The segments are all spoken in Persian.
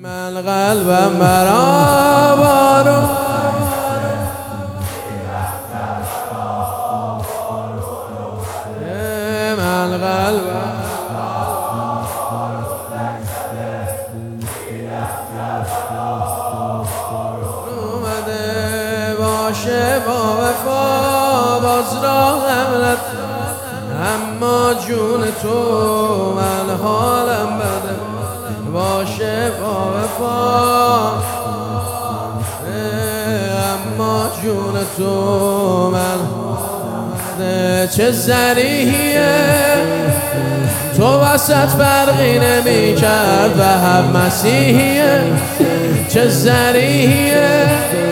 من قلبم برآورم من قلبم اومده باشه با وفا باز راهم رد اما جون تو من حالم بده باشه با وفا اما جون تو من چه ذریحیه تو وسط فرقی نمی کرد و هم مسیحیه چه ذریحیه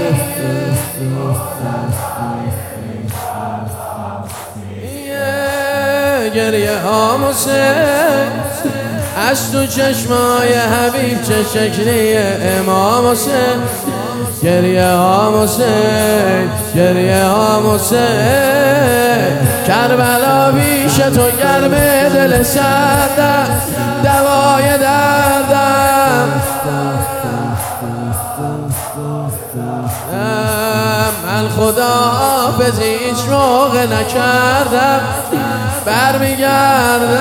گریه هاموسه از تو چشمای حبیب چه شکلیه امام حسین گریه هاموسه گریه هاموسه کربلا پیش تو گرم دل سردم دوای دردم من خدا حافظی هیچ موقع نکردم برمیگردم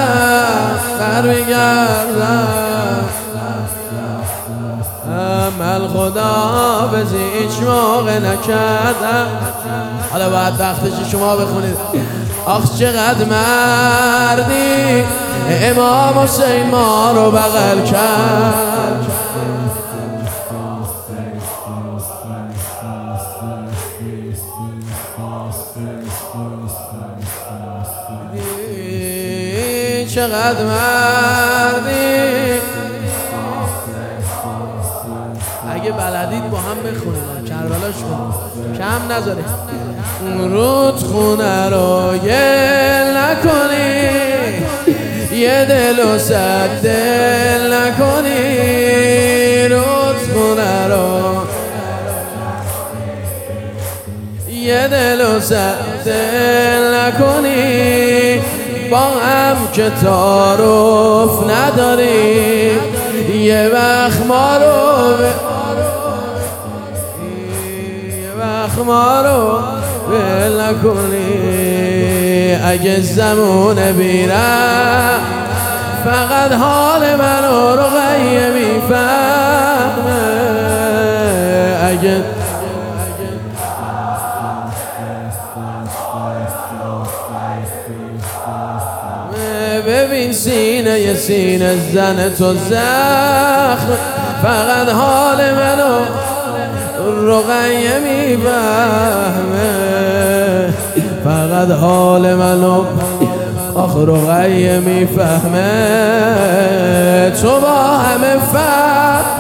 من خدا حافظی هیچ موقع نکردم حالا باید وقتش شما بخونید آخ چقدر مردی امام حسین ما رو بغل کرد چقدر مردی اگه بلدید با هم بخونید کربلاش کنید کم نذارید رودخونه رو گل نکنی یه دل و صد دل نکنی رودخونه رو یه دل و صد دل نکنی با هم که تعارف نداری یه وقت ما رو ول نکنی اگه زمونه بیرم فقط حال منو رقیه میفهمه اگه ببین سینه سینه زن تو زخم فقط حال منو رقیه میفهمه فقط حال منو آخ رقیه میفهمه تو با همه فرق